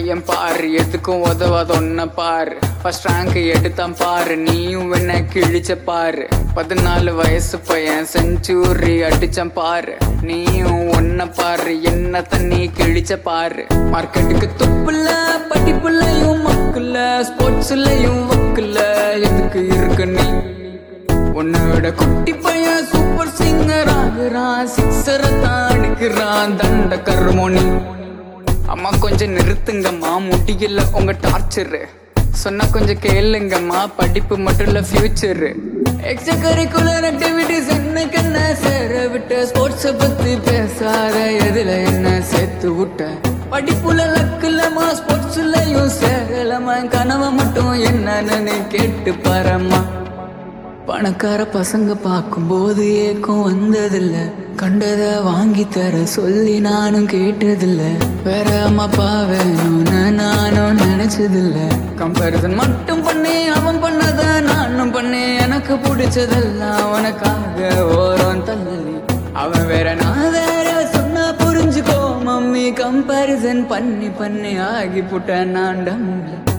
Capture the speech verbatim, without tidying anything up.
பையன் பாரு, எதுக்கும் உதவாத ஒன்ன பாரு. ஃபர்ஸ்ட் ரேங்க் எடுத்தான் பாரு, நீயும் என்ன கிழிச்ச பாரு. பதினாலு வயசு பையன் செஞ்சுரி அடிச்சான் பாரு, நீயும் ஒன்ன பாரு, என்ன தண்ணி கிழிச்ச பாரு. மார்க்கெட்டுக்கு துப்புல, படிப்புலையும் மக்குல, ஸ்போர்ட்ஸ்லயும் வக்குல, எதுக்கு இருக்கு நீ? உன்னோட குட்டி பையன் சூப்பர் சிங்கர் ஆகுறான், சிக்ஸரை தான் அடிக்கிறான், தண்ட கர்மோனி. அம்மா கொஞ்சம் நிறுத்துங்கம்மா, முடியல உங்க டார்ச்சரு. சொன்னா கொஞ்சம் கேளுங்கம்மா, படிப்பு மட்டும் இல்ல ஃபியூச்சரு. எக்ஸ்ட்ரா கரிக்குலர் ஆக்டிவிட்டிஸ் எனக்கு என்ன சேர விட்ட, ஸ்போர்ட்ஸ பத்தி பேசாத, எதுல என்ன சேர்த்து விட்ட. படிப்புல லக்குலமா, ஸ்போர்ட்ஸ்லயும் சேரலமா, கனவை மட்டும் என்னன்னு கேட்டு பாரம்மா. பணக்கார பசங்க பார்க்கும்போது ஏக்கம் வந்ததில்ல, கண்டத வாங்கி தர சொல்லி நானும் கேட்டதில்ல. வேற அம்மா அப்பா வேணும்னு நானும் நினைச்சதில்ல. கம்பேரிசன் மட்டும் பண்ணி அவன் பண்ணத நானும் பண்ணி, எனக்கு பிடிச்சதெல்லாம் அவனுக்காக ஓரம் தள்ளி. அவன் வேற நான் வேற சொன்னா புரிஞ்சுக்கோ மம்மி, கம்பேரிசன் பண்ணி பண்ணி ஆகி புட்ட நான் டம்ல.